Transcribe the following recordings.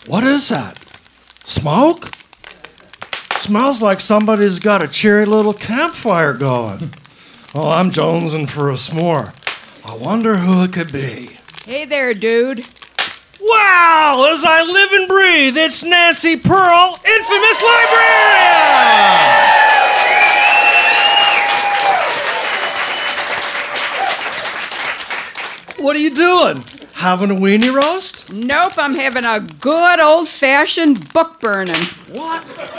What is that? Smoke? Smells like somebody's got a cheery little campfire going. Oh, I'm jonesing for a s'more. I wonder who it could be. Hey there, dude. Wow! As I live and breathe, it's Nancy Pearl, infamous librarian! What are you doing? Having a weenie roast? Nope, I'm having a good old-fashioned book burning. What?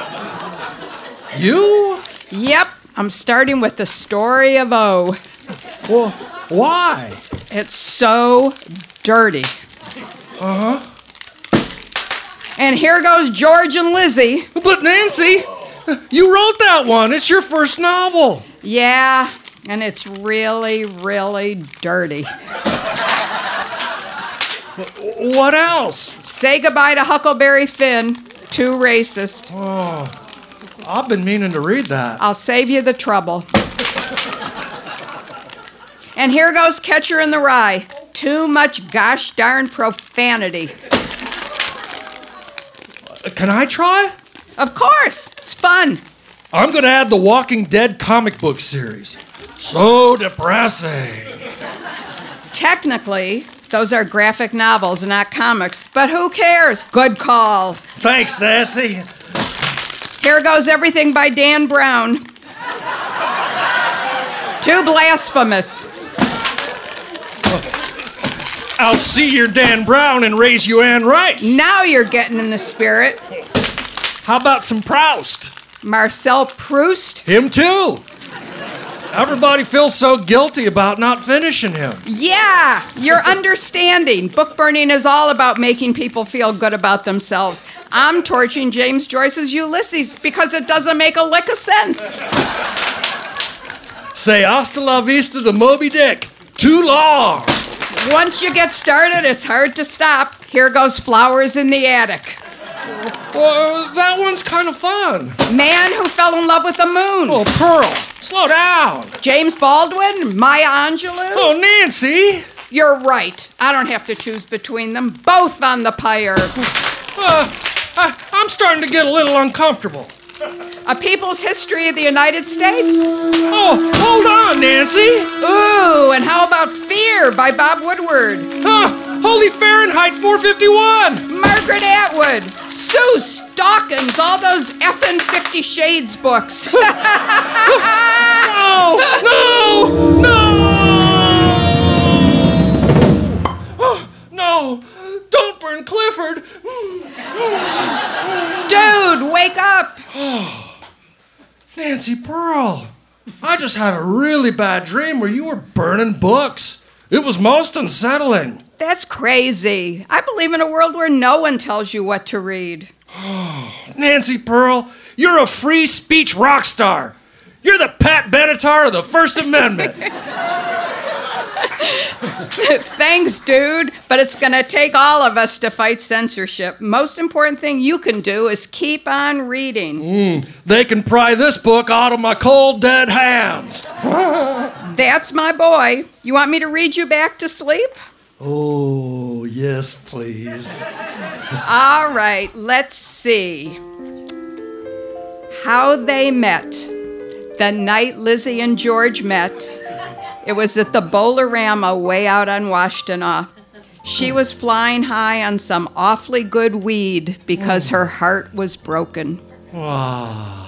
You? Yep, I'm starting with the story of O. Well, why? It's so dirty. Uh-huh. And here goes George and Lizzie. But Nancy, you wrote that one. It's your first novel. Yeah, and it's really, really dirty. What else? Say goodbye to Huckleberry Finn. Too racist. Oh, I've been meaning to read that. I'll save you the trouble. And here goes Catcher in the Rye. Too much gosh darn profanity. Can I try? Of course, it's fun. I'm going to add the Walking Dead comic book series. So depressing. Technically, those are graphic novels, not comics, but who cares? Good call. Thanks, Nancy. Here goes Everything by Dan Brown. Too blasphemous. I'll see your Dan Brown and raise you Anne Rice. Now you're getting in the spirit. How about some Proust? Marcel Proust? Him too. Everybody feels so guilty about not finishing him. Yeah, you're understanding. Book burning is all about making people feel good about themselves. I'm torching James Joyce's Ulysses because it doesn't make a lick of sense. Say hasta la vista to Moby Dick. Too long. Once you get started, it's hard to stop. Here goes Flowers in the Attic. Well, that one's kind of fun. Man Who Fell in Love with the Moon. Oh, Pearl, slow down. James Baldwin, Maya Angelou. Oh, Nancy. You're right. I don't have to choose between them. Both on the pyre. I'm starting to get a little uncomfortable. A People's History of the United States. Oh, hold on, Nancy. Ooh, and how about Fear by Bob Woodward? Holy Fahrenheit 451. Margaret Atwood. Seuss, Dawkins, all those effing 50 Shades books. No, no, no. No, don't burn Clifford. Dude, wake up. Nancy Pearl, I just had a really bad dream where you were burning books. It was most unsettling. That's crazy. I believe in a world where no one tells you what to read. Nancy Pearl, you're a free speech rock star. You're the Pat Benatar of the First Amendment. Thanks, dude, but it's gonna take all of us to fight censorship. Most important thing you can do is keep on reading. They can pry this book out of my cold, dead hands. That's my boy. You want me to read you back to sleep? Oh, yes, please. All right, let's see. How They Met. The night Lizzie and George met, it was at the Bowl-O-Rama way out on Washtenaw. She was flying high on some awfully good weed because her heart was broken. Wow.